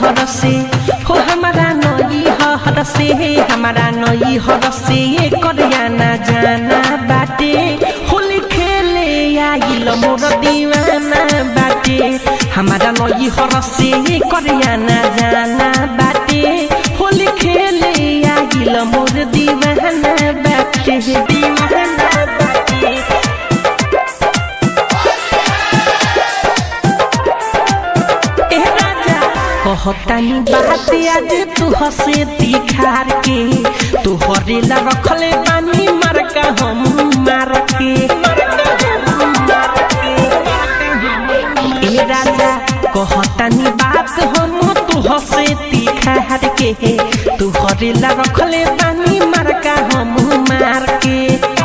हर से हो हमारा नई हर से हमारा नई हर से करियाना जाना बाटे होली खेले आइल मोर दीवाना बाटे हमारा नई हर से करियाना जाना बाटे होली खेले आइल मोर दीवाना बाटे दीवाना बाटे कहतानी बात आज तू हसे दिखार के तू हरेला रखले बानी मार का हम मार के ए राजा कहतानी बात हम तू हसे दिखार के तू हरेला रखले बानी मार का हम मार के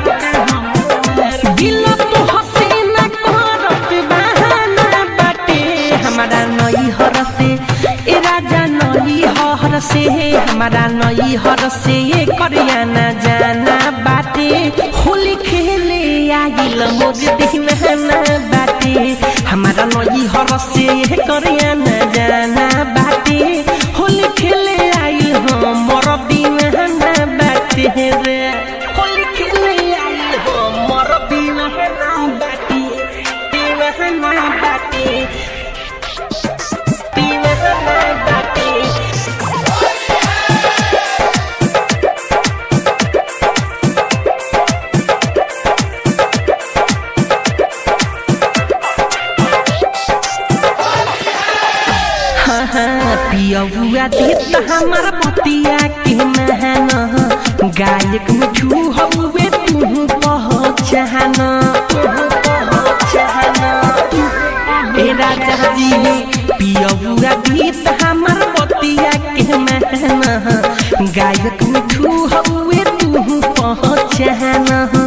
दिल तू हसे न करत बहाना बाटे हमारा नई हर से ए राजा नई हर से हमारा नई हर से करियाना जाना बाटे होली खेले आइल मोर दीवाना बाटे हमारा नई हर से करियाना जाना बाटे होली खेले आइल मोर दीवाना बाटे रे होली खेले आइल मोर दीवाना बाटे दीवाना बाटे पियौआ देता हमारा पतिया के महान गायक मिठू हउए तू पहचान ए राजा जी पियौआ देता हमारा पतिया के महान गायक मिठू हउए तू पहचान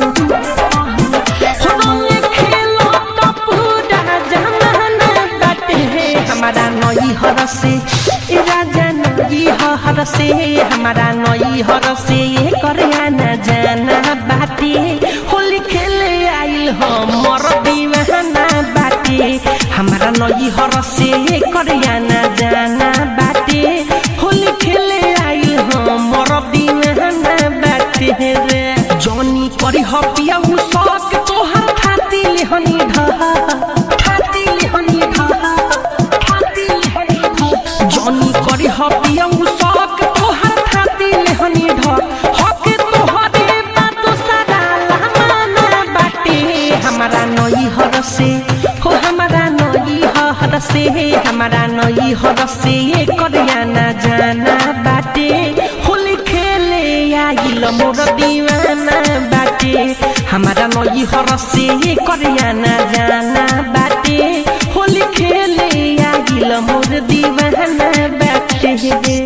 हमारा नई हर से राजा नई हर से हमारा नई हर से करियाना जाना बाटे होली खेले आइल मोर दीवाना बाटे हमारा नई हर से करियाना जाना बाटे होली खेले आइल मोर दीवाना बाटे रे जॉनी करी हपिया शौक तोहर खाती लेहनी ढहा खाती लेहनी ढहा जॉनी करी हपिया शौक तोहर खाती लेहनी ढ हक तोहरे बात सारा लहमाना बाटे हमारा नई हर से हो हमारा नई हर से हमारा नई हर से करियाना जाना बाटे होली खेले आइल मोर दीवाना बाटे हमारा नई हर से करियाना जाना बाटे होली खेले आइल मोर दीवाना बाटे